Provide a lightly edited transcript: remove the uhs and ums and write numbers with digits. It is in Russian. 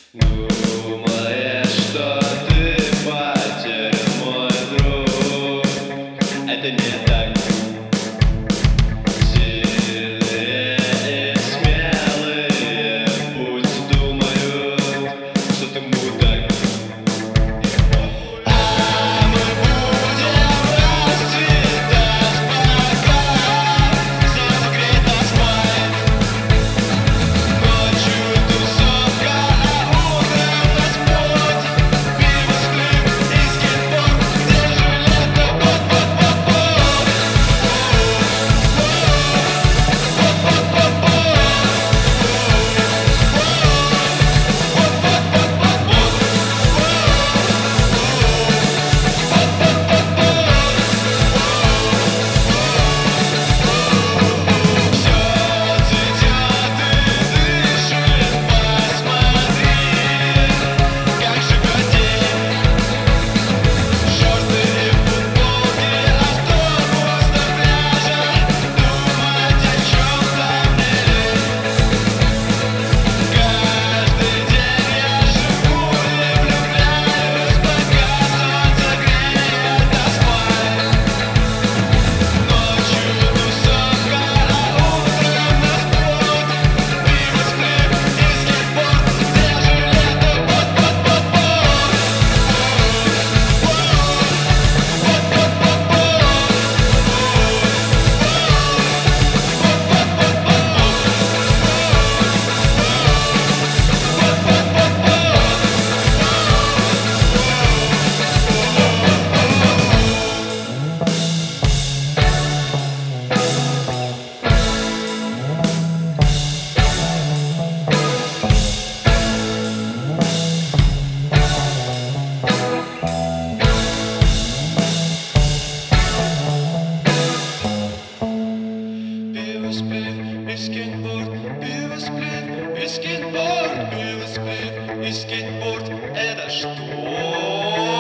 Думаешь, что ты потерян, мой друг? Это не так. Сильные и смелые пусть думают, что ты мудак. А мы будем расцветать, пока согреет нас май. Ночью тусовка, а утром нас путь. Пиво, сплив и скейтборд, где же лето? Пиво, сплив и скейтборд, пиво, сплив и скейтборд, пиво, сплив и скейтборд. Это что?